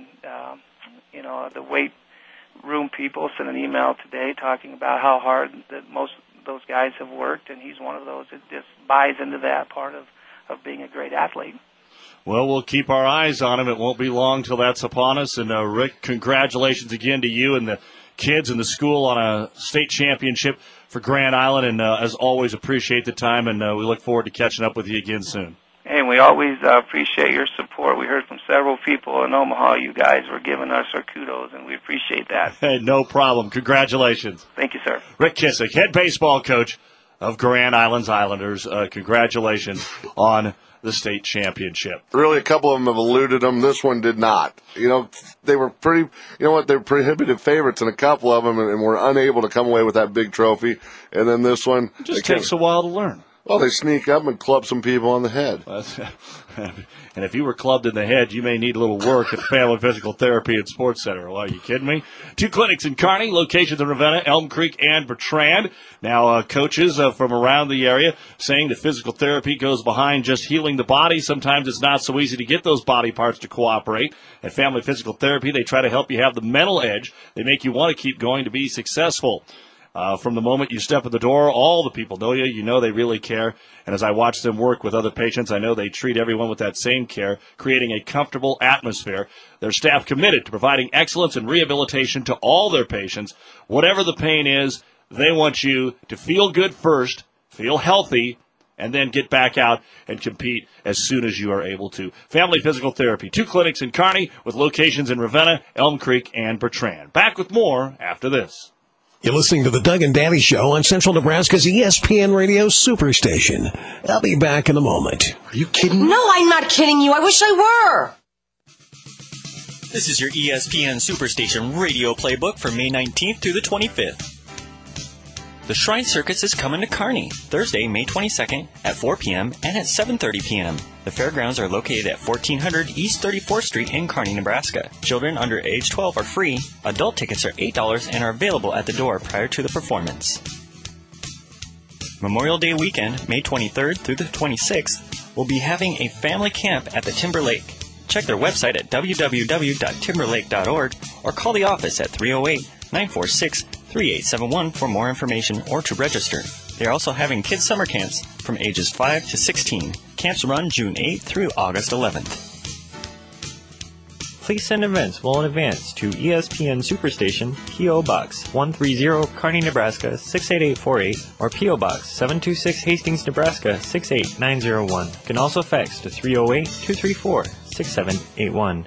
the weight room people sent an email today talking about how hard that most of those guys have worked, and he's one of those that just buys into that part of being a great athlete. Well, we'll keep our eyes on him. It won't be long till that's upon us. And, Rick, congratulations again to you and the kids and the school on a state championship for Grand Island. And, as always, appreciate the time, and we look forward to catching up with you again soon. Hey, we always appreciate your support. We heard from several people in Omaha. You guys were giving us our kudos, and we appreciate that. Hey, no problem. Congratulations. Thank you, sir. Rick Kissick, head baseball coach of Grand Islands Islanders. Congratulations on the state championship. Really, a couple of them have eluded them. This one did not. They were pretty, they're prohibitive favorites in a couple of them, and were unable to come away with that big trophy. And then this one. It just takes a while to learn. Well, they sneak up and club some people on the head. And if you were clubbed in the head, you may need a little work at Family Physical Therapy and Sports Center. Well, are you kidding me? 2 clinics in Kearney, locations in Ravenna, Elm Creek, and Bertrand. Now, coaches from around the area saying that physical therapy goes behind just healing the body. Sometimes it's not so easy to get those body parts to cooperate. At Family Physical Therapy, they try to help you have the mental edge. They make you want to keep going to be successful. From the moment you step in the door, all the people know you. You know they really care. And as I watch them work with other patients, I know they treat everyone with that same care, creating a comfortable atmosphere. Their staff committed to providing excellence and rehabilitation to all their patients. Whatever the pain is, they want you to feel good first, feel healthy, and then get back out and compete as soon as you are able to. Family Physical Therapy, 2 clinics in Kearney with locations in Ravenna, Elm Creek, and Bertrand. Back with more after this. You're listening to the Doug and Daddy Show on Central Nebraska's ESPN Radio Superstation. I'll be back in a moment. Are you kidding? No, I'm not kidding you. I wish I were. This is your ESPN Superstation radio playbook for May 19th through the 25th. The Shrine Circus is coming to Kearney, Thursday, May 22nd at 4 p.m. and at 7:30 p.m. The fairgrounds are located at 1400 East 34th Street in Kearney, Nebraska. Children under age 12 are free. Adult tickets are $8 and are available at the door prior to the performance. Memorial Day weekend, May 23rd through the 26th, will be having a family camp at the Timber Lake. Check their website at www.timberlake.org or call the office at 308-946-3871 for more information or to register. They are also having kids' summer camps from ages 5 to 16. Camps run June 8th through August 11th. Please send events well in advance to ESPN Superstation, P.O. Box 130, Kearney, Nebraska 68848, or P.O. Box 726, Hastings, Nebraska 68901. You can also fax to 308-234-6781.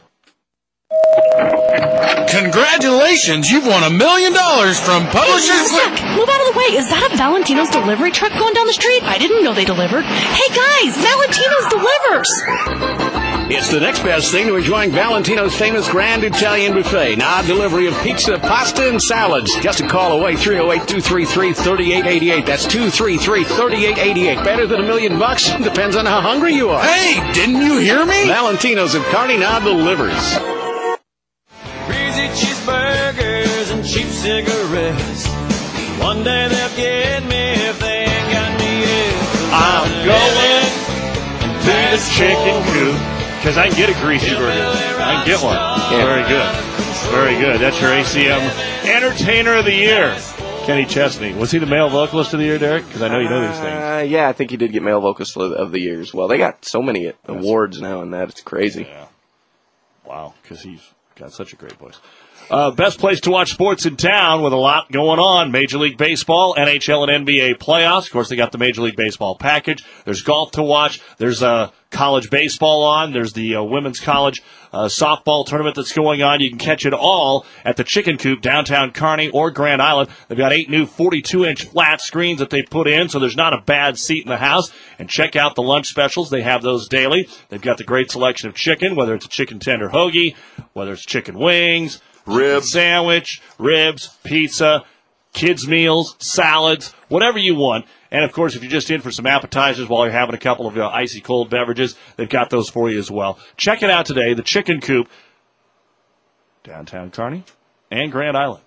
Congratulations! You've won $1 million from Publishers Clear. Move out of the way. Is that a Valentino's delivery truck going down the street? I didn't know they delivered. Hey guys, Valentino's delivers. It's the next best thing to enjoying Valentino's famous Grand Italian Buffet. Now, delivery of pizza, pasta, and salads. Just a call away, 308-233-3888. That's 233-3888. Better than $1 million? Depends on how hungry you are. Hey, didn't you hear me? Valentino's of Kearney now delivers. Greasy cheeseburgers and cheap cigarettes. One day they'll get me if they ain't got me yet. I'm going to the chicken coop because I can get a greasy burger. I can get one. Yeah. Very good. Very good. That's your ACM Entertainer of the Year, Kenny Chesney. Was he the male vocalist of the year, Derek? Because I know you know these things. Yeah, I think he did get male vocalist of the year as well. They got so many awards now and that. It's crazy. Yeah. Wow, because he's got such a great voice. Best place to watch sports in town with a lot going on. Major League Baseball, NHL and NBA playoffs. Of course, they got the Major League Baseball package. There's golf to watch. There's college baseball on. There's the women's college softball tournament that's going on. You can catch it all at the Chicken Coop, downtown Kearney or Grand Island. They've got 8 new 42-inch flat screens that they put in, so there's not a bad seat in the house. And check out the lunch specials. They have those daily. They've got the great selection of chicken, whether it's a chicken tender hoagie, whether it's chicken wings, ribs, sandwich, ribs, pizza, kids' meals, salads, whatever you want. And, of course, if you're just in for some appetizers while you're having a couple of icy cold beverages, they've got those for you as well. Check it out today, the Chicken Coop, downtown Kearney and Grand Island.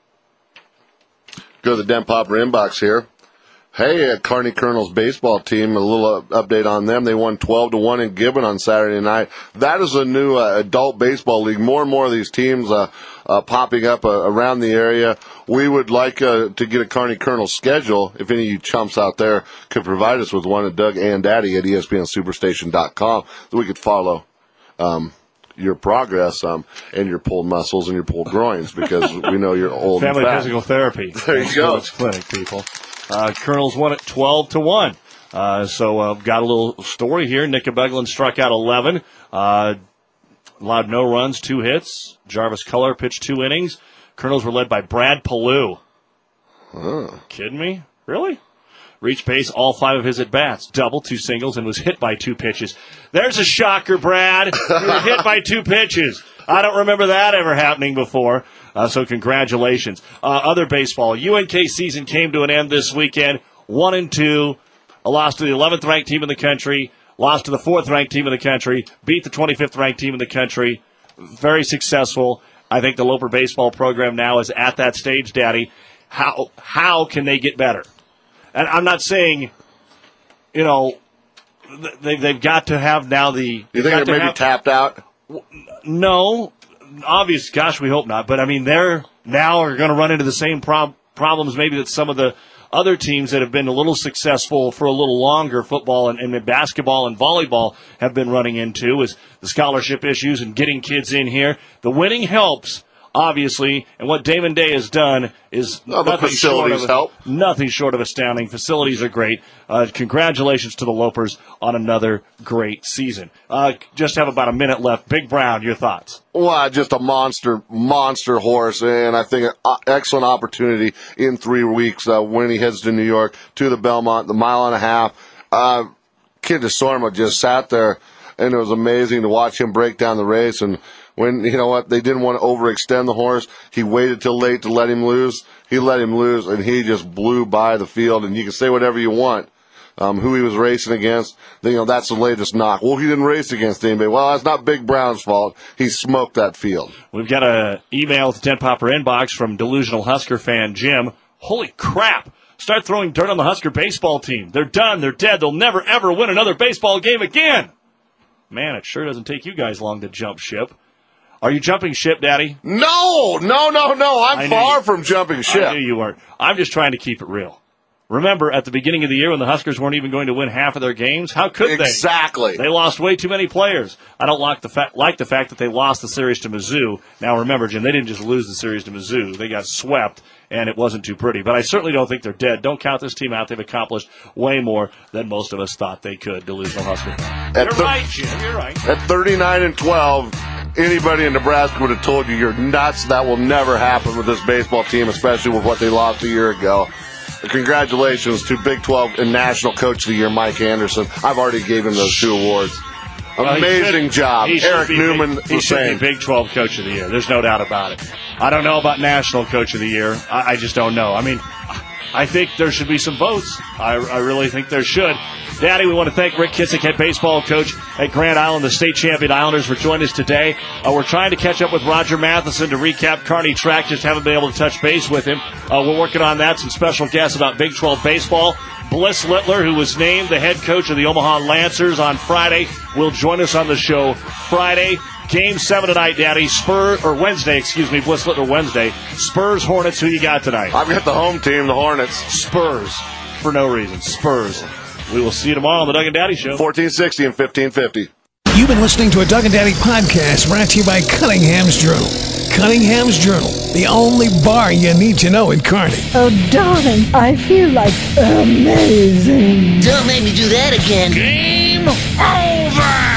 Go to the Den Popper inbox here. Hey, Kearney Colonels baseball team, a little update on them. They won 12-1 in Gibbon on Saturday night. That is a new adult baseball league. More and more of these teams popping up around the area. We would like to get a Kearney Colonels schedule. If any of you chumps out there could provide us with one at Doug and Daddy at ESPNSuperstation.com, that we could follow your progress and your pulled muscles and your pulled groins, because we know you're old Family and fat. Physical Therapy. There you go. Clinic, people. Colonels won it 12-1. So got a little story here. Nick Beglin struck out 11. Allowed no runs, 2 hits. Jarvis Culler pitched 2 innings. Colonels were led by Brad Pallou. Kidding me? Really? Reached base all 5 of his at-bats. Double, 2 singles, and was hit by 2 pitches. There's a shocker, Brad. You were hit by 2 pitches. I don't remember that ever happening before. So congratulations. Other baseball. UNK season came to an end this weekend. 1-2. A loss to the 11th ranked team in the country. Lost to the 4th ranked team in the country. Beat the 25th ranked team in the country. Very successful. I think the Loper baseball program now is at that stage, Daddy. How can they get better? And I'm not saying, they've got to have now the... You think they're maybe tapped out? No. Obvious, gosh, we hope not. But, I mean, they're now are going to run into the same problems maybe that some of the other teams that have been a little successful for a little longer, football and basketball and volleyball, have been running into, is the scholarship issues and getting kids in here. The winning helps, obviously, and what Damon Day has done is nothing short of astounding. Facilities are great. Congratulations to the Lopers on another great season. Just have about a minute left. Big Brown, your thoughts? Well, just a monster horse, and I think an excellent opportunity in 3 weeks when he heads to New York, to the Belmont, the 1.5 miles. Kid DeSorma just sat there, and it was amazing to watch him break down the race. And when, they didn't want to overextend the horse, he waited till late to let him loose. He let him loose, and he just blew by the field. And you can say whatever you want, who he was racing against. That's the latest knock. Well, he didn't race against anybody. Well, that's not Big Brown's fault. He smoked that field. We've got an email at the Den Popper inbox from delusional Husker fan Jim. Holy crap. Start throwing dirt on the Husker baseball team. They're done. They're dead. They'll never, ever win another baseball game again. Man, it sure doesn't take you guys long to jump ship. Are you jumping ship, Daddy? No. I'm far from jumping ship. I knew you weren't. I'm just trying to keep it real. Remember, at the beginning of the year when the Huskers weren't even going to win half of their games? How could they? Exactly. They lost way too many players. I don't like the fact that they lost the series to Mizzou. Now, remember, Jim, they didn't just lose the series to Mizzou. They got swept, and it wasn't too pretty. But I certainly don't think they're dead. Don't count this team out. They've accomplished way more than most of us thought they could, delusional Husker. You're right, Jim. You're right. At 39-12, anybody in Nebraska would have told you you're nuts. That will never happen with this baseball team, especially with what they lost a year ago. Congratulations to Big 12 and National Coach of the Year, Mike Anderson. I've already gave him those 2 awards. Amazing job. Eric Newman. He should be Big 12 Coach of the Year. There's no doubt about it. I don't know about National Coach of the Year. I just don't know. I mean, I think there should be some votes. I really think there should. Daddy, we want to thank Rick Kissick, head baseball coach at Grand Island, the state champion Islanders, for joining us today. We're trying to catch up with Roger Matheson to recap Kearney track. Just haven't been able to touch base with him. We're working on that. Some special guests about Big 12 baseball. Bliss Littler, who was named the head coach of the Omaha Lancers on Friday, will join us on the show Friday. Game 7 tonight, Daddy. Wednesday, Bliss Littler Wednesday. Spurs, Hornets, who you got tonight? I've got the home team, the Hornets. Spurs, for no reason. Spurs. We will see you tomorrow on the Doug and Daddy Show. 1460 and 1550. You've been listening to a Doug and Daddy podcast brought to you by Cunningham's Journal. Cunningham's Journal, the only bar you need to know in Kearney. Oh, darling, I feel like amazing. Don't make me do that again. Game over!